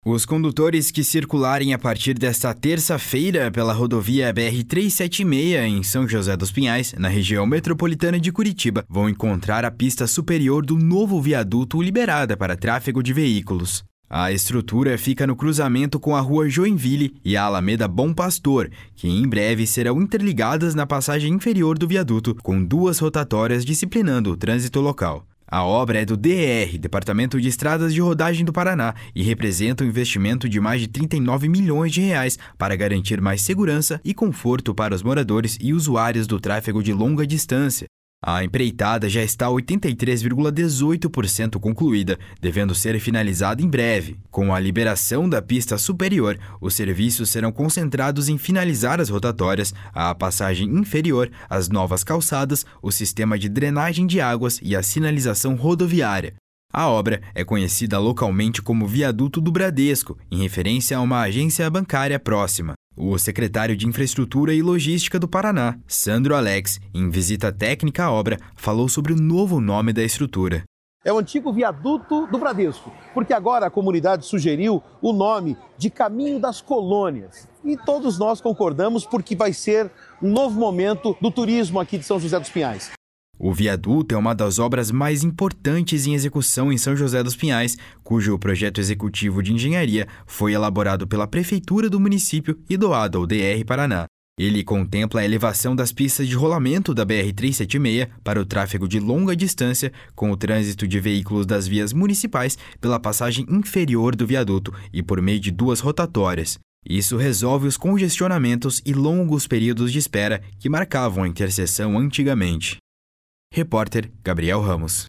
Os condutores que circularem a partir desta terça-feira pela rodovia BR-376 em São José dos Pinhais, na região metropolitana de Curitiba, vão encontrar a pista superior do novo viaduto liberada para tráfego de veículos. A estrutura fica no cruzamento com a Rua Joinville e a Alameda Bom Pastor, que em breve serão interligadas na passagem inferior do viaduto, com duas rotatórias disciplinando o trânsito local. A obra é do DER, Departamento de Estradas de Rodagem do Paraná, e representa um investimento de mais de 39 milhões de reais para garantir mais segurança e conforto para os moradores e usuários do tráfego de longa distância. A empreitada já está 83,18% concluída, devendo ser finalizada em breve. Com a liberação da pista superior, os serviços serão concentrados em finalizar as rotatórias, a passagem inferior, as novas calçadas, o sistema de drenagem de águas e a sinalização rodoviária. A obra é conhecida localmente como Viaduto do Bradesco, em referência a uma agência bancária próxima. O secretário de Infraestrutura e Logística do Paraná, Sandro Alex, em visita técnica à obra, falou sobre o novo nome da estrutura. É o antigo Viaduto do Bradesco, porque agora a comunidade sugeriu o nome de Caminho das Colônias. E todos nós concordamos porque vai ser um novo momento do turismo aqui de São José dos Pinhais. O viaduto é uma das obras mais importantes em execução em São José dos Pinhais, cujo projeto executivo de engenharia foi elaborado pela Prefeitura do município e doado ao DR Paraná. Ele contempla a elevação das pistas de rolamento da BR-376 para o tráfego de longa distância, com o trânsito de veículos das vias municipais pela passagem inferior do viaduto e por meio de duas rotatórias. Isso resolve os congestionamentos e longos períodos de espera que marcavam a interseção antigamente. Repórter Gabriel Ramos.